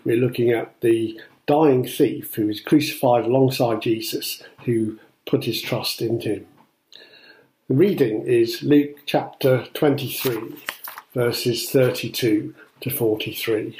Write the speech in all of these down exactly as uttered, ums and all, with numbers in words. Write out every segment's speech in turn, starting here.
We're looking at the dying thief who was crucified alongside Jesus, who put his trust in him. The reading is Luke chapter twenty-three, verses thirty-two to forty-three.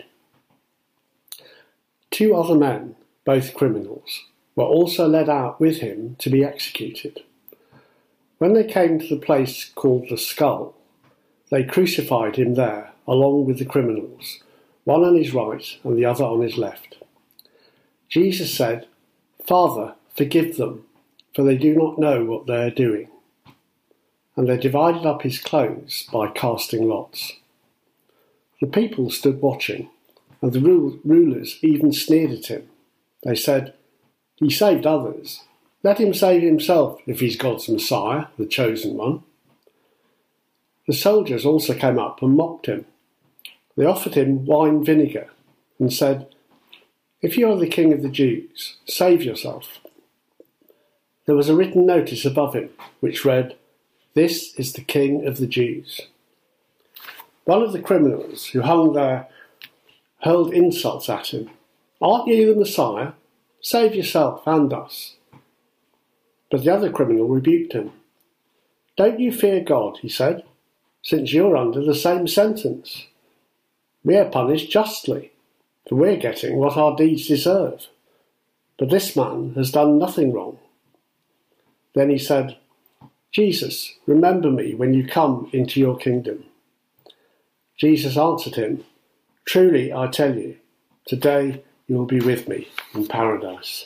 Two other men, both criminals, were also led out with him to be executed. When they came to the place called the Skull, they crucified him there along with the criminals, one on his right and the other on his left. Jesus said, "Father, forgive them, for they do not know what they are doing." And they divided up his clothes by casting lots. The people stood watching, and the rulers even sneered at him. They said, "He saved others. Let him save himself if he's God's Messiah, the chosen one." The soldiers also came up and mocked him. They offered him wine vinegar and said, "If you are the king of the Jews, save yourself." There was a written notice above him which read, "This is the King of the Jews." One of the criminals who hung there hurled insults at him. "Aren't you the Messiah? Save yourself and us." But the other criminal rebuked him. "Don't you fear God," he said, "since you're under the same sentence. We are punished justly, for we're getting what our deeds deserve. But this man has done nothing wrong." Then he said, "Jesus, remember me when you come into your kingdom." Jesus answered him, "Truly I tell you, today you will be with me in paradise."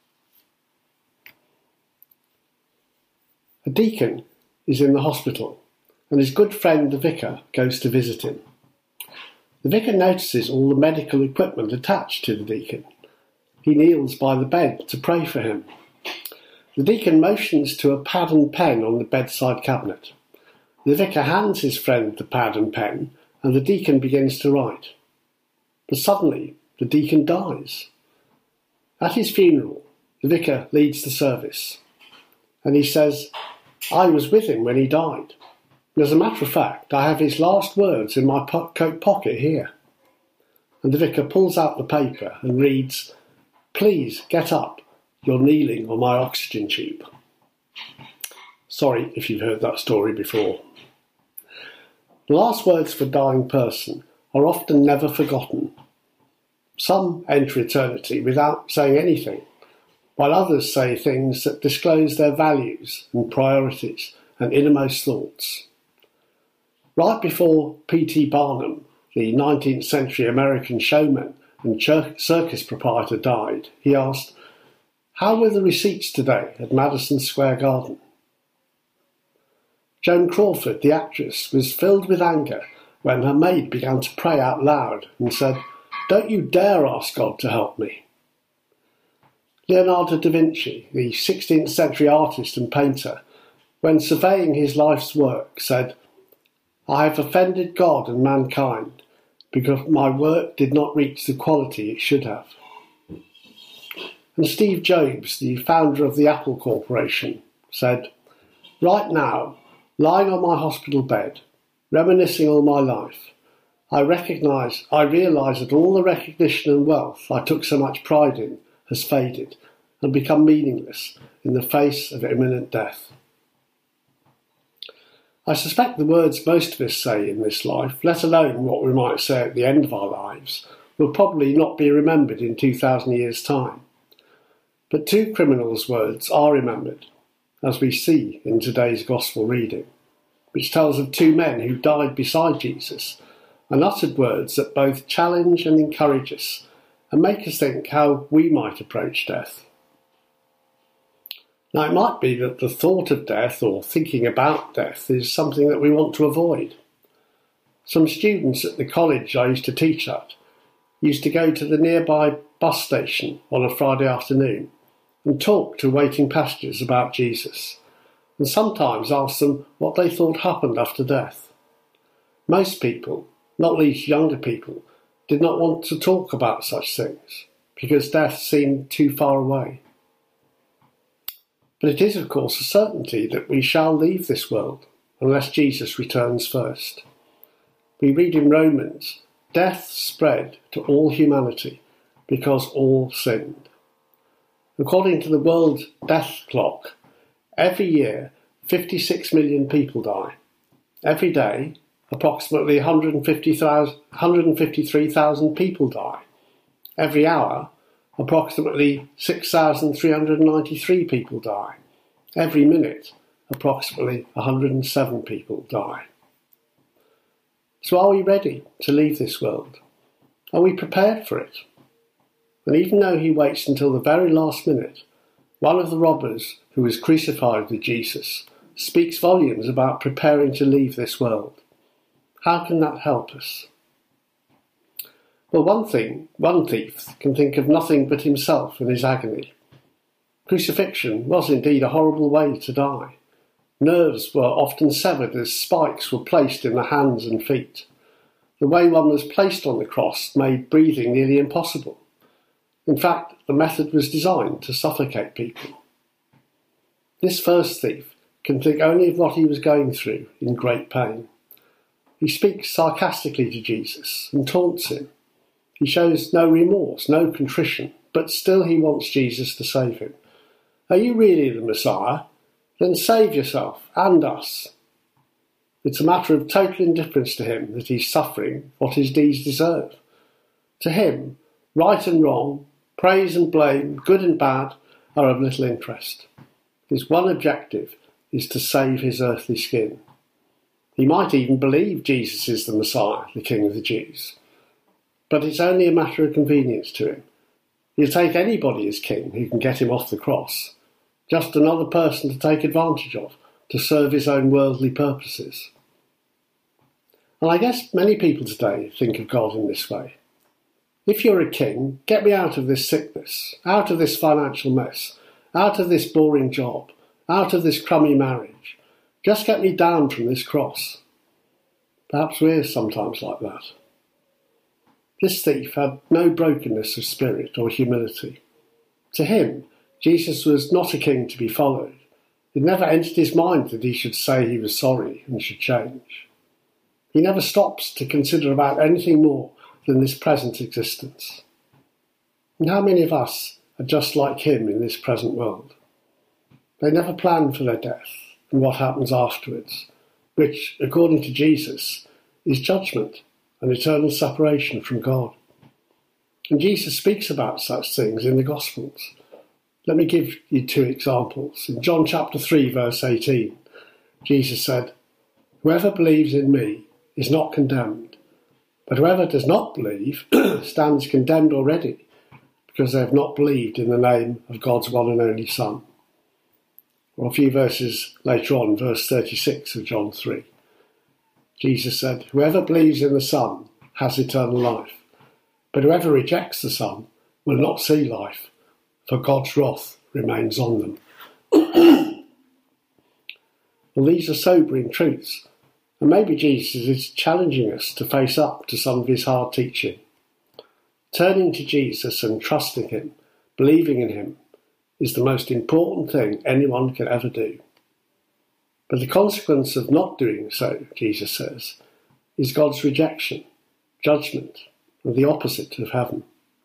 A deacon is in the hospital, and his good friend the vicar goes to visit him. The vicar notices all the medical equipment attached to the deacon. He kneels by the bed to pray for him. The deacon motions to a pad and pen on the bedside cabinet. The vicar hands his friend the pad and pen, and the deacon begins to write. But suddenly, the deacon dies. At his funeral, the vicar leads the service, and he says, "I was with him when he died. As a matter of fact, I have his last words in my po- coat pocket here." And the vicar pulls out the paper and reads, "Please get up. You're kneeling on my oxygen tube." Sorry if you've heard that story before. The last words of a dying person are often never forgotten. Some enter eternity without saying anything, while others say things that disclose their values and priorities and innermost thoughts. Right before P T Barnum, the nineteenth century American showman and circus proprietor, died, he asked, "How were the receipts today at Madison Square Garden?" Joan Crawford, the actress, was filled with anger when her maid began to pray out loud and said, "Don't you dare ask God to help me." Leonardo da Vinci, the sixteenth century artist and painter, when surveying his life's work, said, "I have offended God and mankind because my work did not reach the quality it should have." And Steve Jobs, the founder of the Apple Corporation, said, "Right now, lying on my hospital bed, reminiscing on my life, I recognise, I realise that all the recognition and wealth I took so much pride in has faded and become meaningless in the face of imminent death." I suspect the words most of us say in this life, let alone what we might say at the end of our lives, will probably not be remembered in two thousand years' time. But two criminals' words are remembered, as we see in today's Gospel reading, which tells of two men who died beside Jesus and uttered words that both challenge and encourage us and make us think how we might approach death. Now, it might be that the thought of death or thinking about death is something that we want to avoid. Some students at the college I used to teach at used to go to the nearby bus station on a Friday afternoon and talk to waiting passengers about Jesus, and sometimes ask them what they thought happened after death. Most people, not least younger people, did not want to talk about such things because death seemed too far away. But it is, of course, a certainty that we shall leave this world unless Jesus returns first. We read in Romans death spread to all humanity because all sinned. According to the world death clock, every year fifty-six million people die. Every day, approximately one hundred fifty-three thousand people die. Every hour, approximately six thousand three hundred ninety-three people die. Every minute, approximately one hundred seven people die. So are we ready to leave this world? Are we prepared for it? And even though he waits until the very last minute, one of the robbers who was crucified with Jesus speaks volumes about preparing to leave this world. How can that help us? Well, one thing, one thief can think of nothing but himself and his agony. Crucifixion was indeed a horrible way to die. Nerves were often severed as spikes were placed in the hands and feet. The way one was placed on the cross made breathing nearly impossible. In fact, the method was designed to suffocate people. This first thief can think only of what he was going through in great pain. He speaks sarcastically to Jesus and taunts him. He shows no remorse, no contrition, but still he wants Jesus to save him. Are you really the Messiah? Then save yourself and us. It's a matter of total indifference to him that he's suffering what his deeds deserve. To him, right and wrong, praise and blame, good and bad, are of little interest. His one objective is to save his earthly skin. He might even believe Jesus is the Messiah, the King of the Jews. But it's only a matter of convenience to him. He'll take anybody as king who can get him off the cross. Just another person to take advantage of, to serve his own worldly purposes. And I guess many people today think of God in this way. If you're a king, get me out of this sickness, out of this financial mess, out of this boring job, out of this crummy marriage. Just get me down from this cross. Perhaps we're sometimes like that. This thief had no brokenness of spirit or humility. To him, Jesus was not a king to be followed. It never entered his mind that he should say he was sorry and should change. He never stops to consider about anything more than this present existence. And how many of us are just like him in this present world? They never plan for their death and what happens afterwards, which, according to Jesus, is judgment and eternal separation from God. And Jesus speaks about such things in the Gospels. Let me give you two examples. In John chapter three, verse eighteen, Jesus said, "Whoever believes in me is not condemned, but whoever does not believe stands condemned already, because they have not believed in the name of God's one and only Son." Or a few verses later on, verse thirty-six of John three, Jesus said, "Whoever believes in the Son has eternal life, but whoever rejects the Son will not see life, for God's wrath remains on them." Well, these are sobering truths, and maybe Jesus is challenging us to face up to some of his hard teaching. Turning to Jesus and trusting him, believing in him, is the most important thing anyone can ever do. But the consequence of not doing so, Jesus says, is God's rejection, judgment, and the opposite of heaven.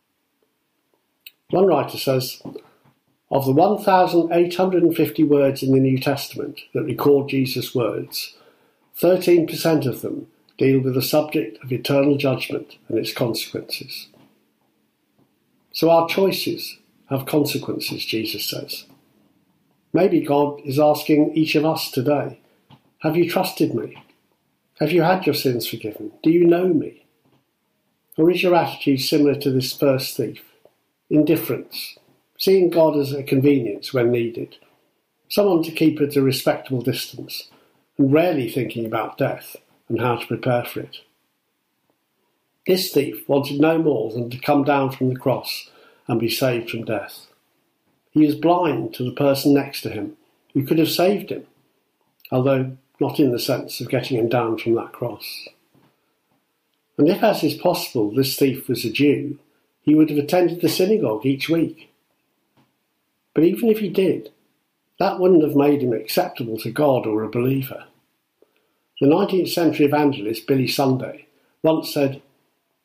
One writer says, of the one thousand eight hundred fifty words in the New Testament that record Jesus' words, thirteen percent of them deal with the subject of eternal judgment and its consequences. So our choices have consequences, Jesus says. Maybe God is asking each of us today, have you trusted me? Have you had your sins forgiven? Do you know me? Or is your attitude similar to this first thief? Indifference, seeing God as a convenience when needed, someone to keep at a respectable distance, and rarely thinking about death and how to prepare for it. This thief wanted no more than to come down from the cross and be saved from death. He was blind to the person next to him who could have saved him, although not in the sense of getting him down from that cross. And if, as is possible, this thief was a Jew, he would have attended the synagogue each week. But even if he did, that wouldn't have made him acceptable to God or a believer. The nineteenth century evangelist Billy Sunday once said,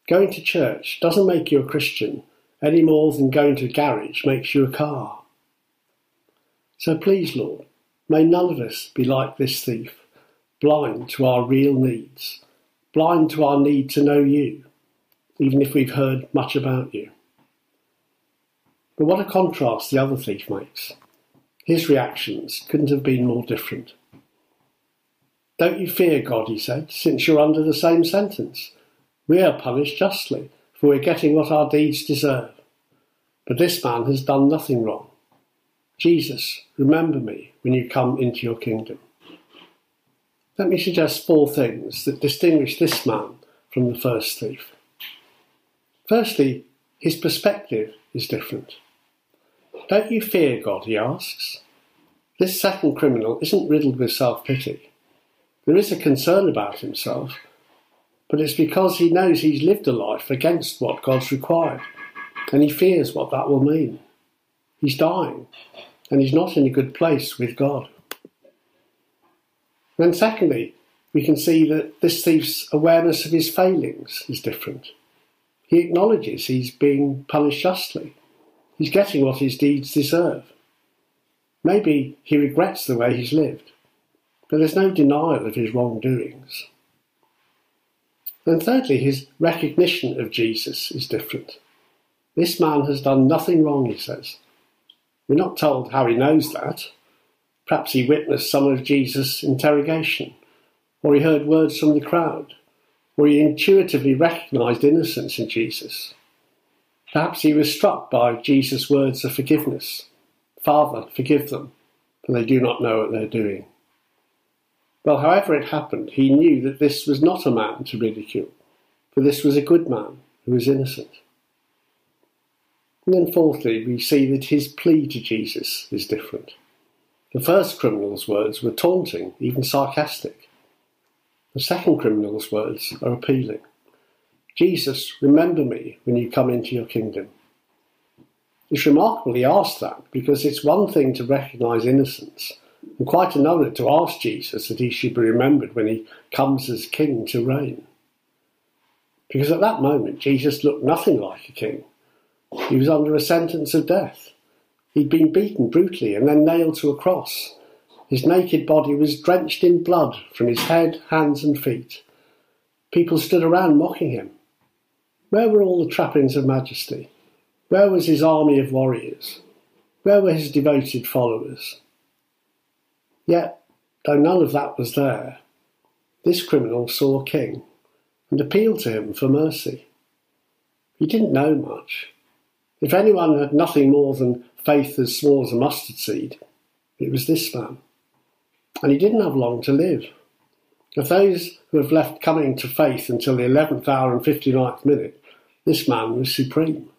Going to church doesn't make you a Christian any more than going to a garage makes you a car. So please, Lord, may none of us be like this thief, blind to our real needs, blind to our need to know you, even if we've heard much about you. But what a contrast the other thief makes. His reactions couldn't have been more different. Don't you fear God, he said, since you're under the same sentence. We are punished justly, for we're getting what our deeds deserve. But this man has done nothing wrong. Jesus, remember me when you come into your kingdom. Let me suggest four things that distinguish this man from the first thief. Firstly, his perspective is different. Don't you fear God, he asks. This second criminal isn't riddled with self-pity. There is a concern about himself, but it's because he knows he's lived a life against what God's required, and he fears what that will mean. He's dying, and he's not in a good place with God. Then secondly, we can see that this thief's awareness of his failings is different. He acknowledges he's being punished justly. He's getting what his deeds deserve. Maybe he regrets the way he's lived, but there's no denial of his wrongdoings. And thirdly, his recognition of Jesus is different. This man has done nothing wrong, he says. We're not told how he knows that. Perhaps he witnessed some of Jesus' interrogation, or he heard words from the crowd, or he intuitively recognised innocence in Jesus. Perhaps he was struck by Jesus' words of forgiveness. Father, forgive them, for they do not know what they're doing. Well, however it happened, he knew that this was not a man to ridicule, for this was a good man who was innocent. And then fourthly, we see that his plea to Jesus is different. The first criminal's words were taunting, even sarcastic. The second criminal's words are appealing. Jesus, remember me when you come into your kingdom. It's remarkable he asked that, because it's one thing to recognise innocence, and quite another to ask Jesus that he should be remembered when he comes as king to reign. Because at that moment, Jesus looked nothing like a king. He was under a sentence of death. He'd been beaten brutally and then nailed to a cross. His naked body was drenched in blood from his head, hands and feet. People stood around mocking him. Where were all the trappings of majesty? Where was his army of warriors? Where were his devoted followers? Yet, though none of that was there, this criminal saw a king and appealed to him for mercy. He didn't know much. If anyone had nothing more than faith as small as a mustard seed, it was this man. And he didn't have long to live. Of those who have left coming to faith until the eleventh hour and fifty-ninth minute, this man was supreme.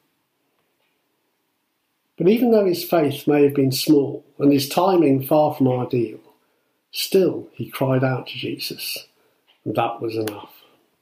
But even though his faith may have been small and his timing far from ideal, still he cried out to Jesus, and that was enough.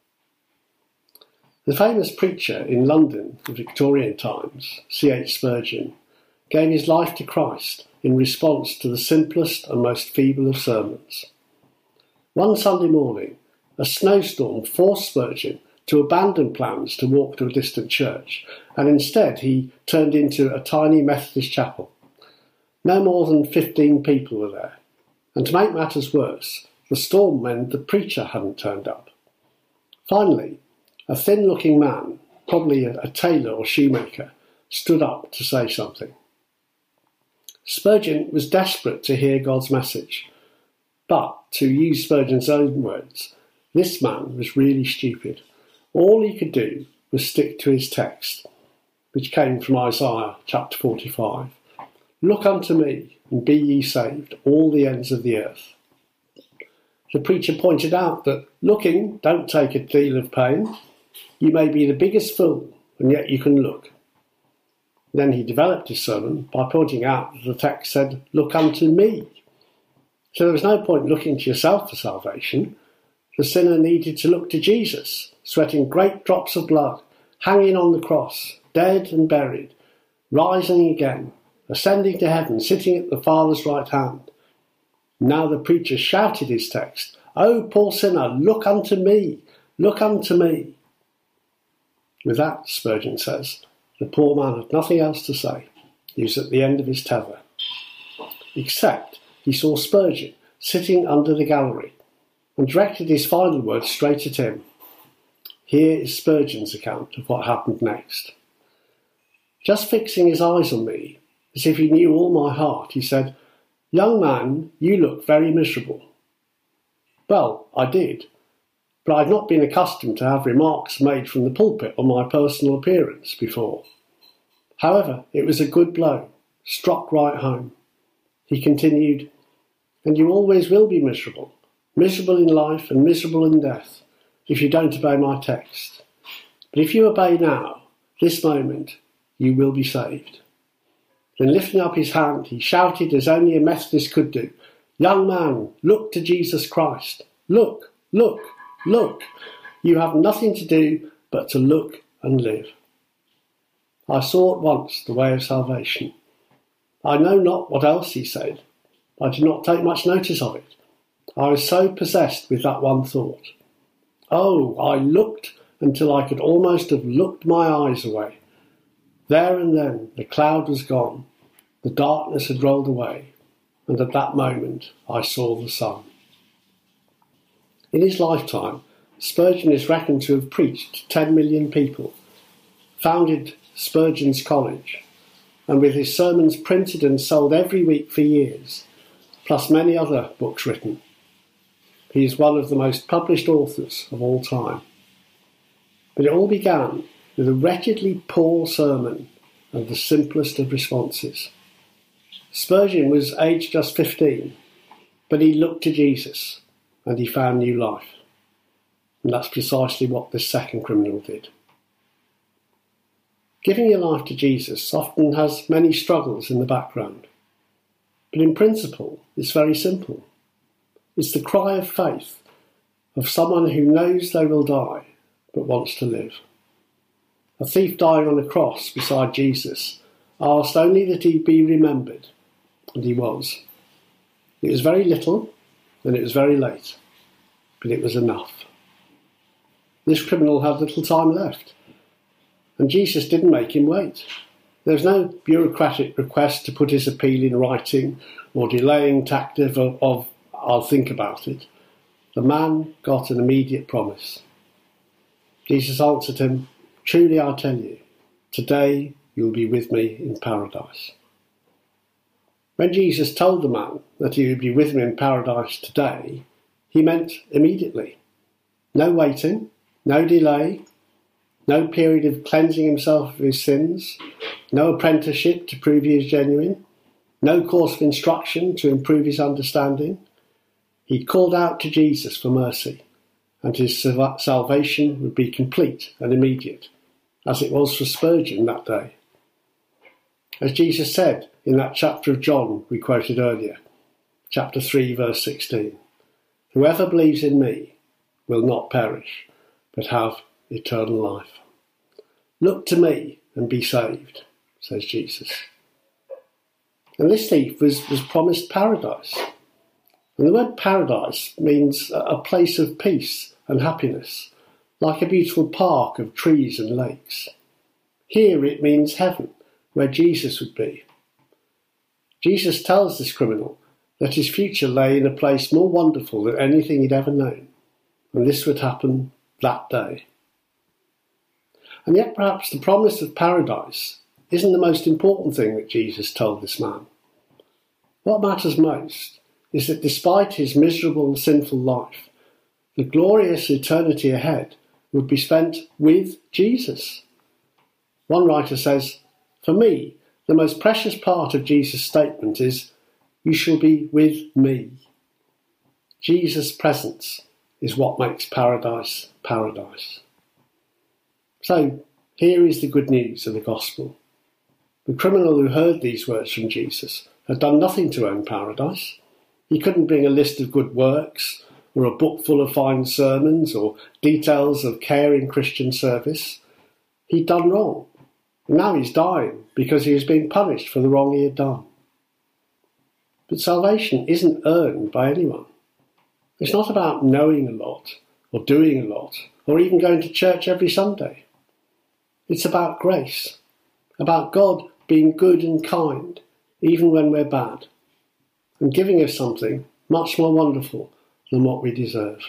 The famous preacher in London in Victorian times, C H Spurgeon, gave his life to Christ in response to the simplest and most feeble of sermons. One Sunday morning, a snowstorm forced Spurgeon to abandon plans to walk to a distant church, and instead he turned into a tiny Methodist chapel. No more than fifteen people were there, and to make matters worse, the storm meant the preacher hadn't turned up. Finally, a thin-looking man, probably a, a tailor or shoemaker, stood up to say something. Spurgeon was desperate to hear God's message, but, to use Spurgeon's own words, this man was really stupid. All he could do was stick to his text, which came from Isaiah chapter forty-five. Look unto me, and be ye saved, all the ends of the earth. The preacher pointed out that looking don't take a deal of pain. You may be the biggest fool, and yet you can look. Then he developed his sermon by pointing out that the text said, look unto me. So there was no point looking to yourself for salvation. The sinner needed to look to Jesus, sweating great drops of blood, hanging on the cross, dead and buried, rising again, ascending to heaven, sitting at the Father's right hand. Now the preacher shouted his text, O poor sinner, look unto me, look unto me. With that, Spurgeon says, the poor man had nothing else to say. He was at the end of his tether. Except he saw Spurgeon sitting under the gallery and directed his final words straight at him. Here is Spurgeon's account of what happened next. Just fixing his eyes on me, as if he knew all my heart, he said, "Young man, you look very miserable." Well, I did, but I had not been accustomed to have remarks made from the pulpit on my personal appearance before. However, it was a good blow, struck right home. He continued, "And you always will be miserable, miserable in life and miserable in death, if you don't obey my text. But if you obey now, this moment, you will be saved." Then lifting up his hand, he shouted as only a Methodist could do, "Young man, look to Jesus Christ. Look, look, look. You have nothing to do but to look and live." I saw at once the way of salvation. I know not what else he said. I did not take much notice of it. I was so possessed with that one thought. Oh, I looked until I could almost have looked my eyes away. There and then the cloud was gone, the darkness had rolled away, and at that moment I saw the sun. In his lifetime, Spurgeon is reckoned to have preached to ten million people, founded Spurgeon's College, and with his sermons printed and sold every week for years, plus many other books written. He is one of the most published authors of all time. But it all began with a wretchedly poor sermon and the simplest of responses. Spurgeon was aged just fifteen, but he looked to Jesus and he found new life. And that's precisely what this second criminal did. Giving your life to Jesus often has many struggles in the background. But in principle, it's very simple. It's the cry of faith of someone who knows they will die but wants to live. A thief dying on a cross beside Jesus asked only that he be remembered, and he was. It was very little, and it was very late, but it was enough. This criminal had little time left, and Jesus didn't make him wait. There was no bureaucratic request to put his appeal in writing or delaying tactic of, of "I'll think about it." The man got an immediate promise. Jesus answered him, "Truly I tell you, today you'll be with me in paradise." When Jesus told the man that he would be with him in paradise today, he meant immediately. No waiting, no delay, no period of cleansing himself of his sins, no apprenticeship to prove he is genuine, no course of instruction to improve his understanding. He called out to Jesus for mercy, and his salvation would be complete and immediate, as it was for Spurgeon that day. As Jesus said in that chapter of John we quoted earlier, chapter three, verse sixteen, "Whoever believes in me will not perish, but have eternal life." Look to me and be saved, says Jesus. And this thief was, was promised paradise. And the word paradise means a place of peace and happiness, like a beautiful park of trees and lakes. Here it means heaven, where Jesus would be. Jesus tells this criminal that his future lay in a place more wonderful than anything he'd ever known, and this would happen that day. And yet perhaps the promise of paradise isn't the most important thing that Jesus told this man. What matters most is that despite his miserable, sinful life, the glorious eternity ahead would be spent with Jesus. One writer says, "For me, the most precious part of Jesus' statement is, 'You shall be with me.' Jesus' presence is what makes paradise paradise." So, here is the good news of the gospel. The criminal who heard these words from Jesus had done nothing to earn paradise. He couldn't bring a list of good works, or a book full of fine sermons, or details of caring Christian service. He'd done wrong, and now he's dying because he was being punished for the wrong he had done. But salvation isn't earned by anyone. It's not about knowing a lot, or doing a lot, or even going to church every Sunday. It's about grace, about God being good and kind, even when we're bad, and giving us something much more wonderful than what we deserve.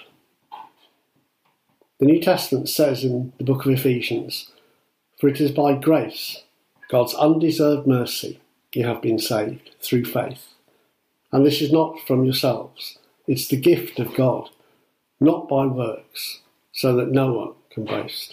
The New Testament says in the book of Ephesians, "For it is by grace, God's undeserved mercy, you have been saved through faith. And this is not from yourselves, it's the gift of God, not by works, so that no one can boast."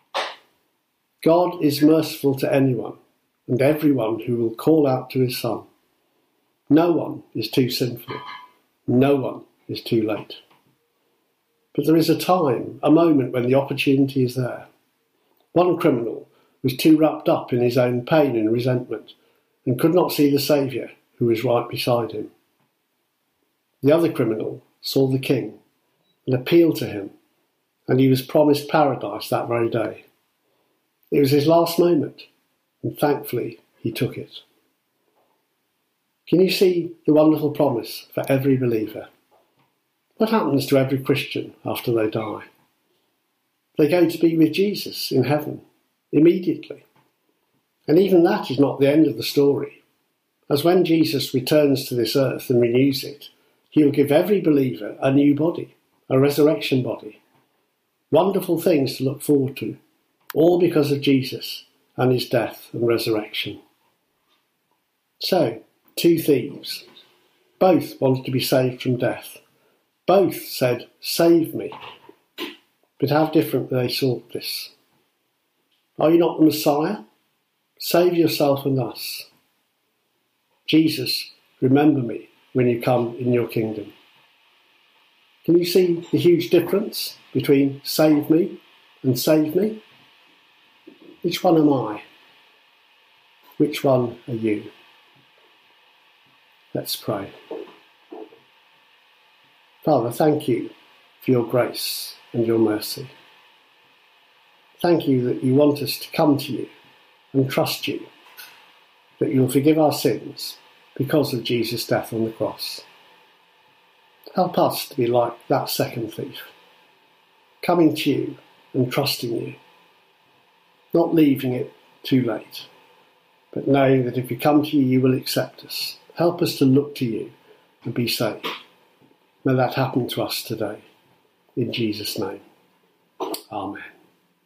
God is merciful to anyone and everyone who will call out to his Son. No one is too sinful. No one is too late. But there is a time, a moment when the opportunity is there. One criminal was too wrapped up in his own pain and resentment and could not see the Saviour who was right beside him. The other criminal saw the King and appealed to him, and he was promised paradise that very day. It was his last moment, and thankfully he took it. Can you see the wonderful promise for every believer? What happens to every Christian after they die? They go to be with Jesus in heaven immediately. And even that is not the end of the story, as when Jesus returns to this earth and renews it, he will give every believer a new body, a resurrection body. Wonderful things to look forward to, all because of Jesus and his death and resurrection. So, two thieves. Both wanted to be saved from death. Both said, "Save me." But how different they sought this. Are you not the Messiah? Save yourself and us. Jesus, remember me when you come in your kingdom. Can you see the huge difference between save me and save me? Which one am I? Which one are you? Let's pray. Father, thank you for your grace and your mercy. Thank you that you want us to come to you and trust you, that you'll forgive our sins because of Jesus' death on the cross. Help us to be like that second thief, coming to you and trusting you, not leaving it too late, but knowing that if we come to you, you will accept us. Help us to look to you and be saved. May that happen to us today. In Jesus' name. Amen.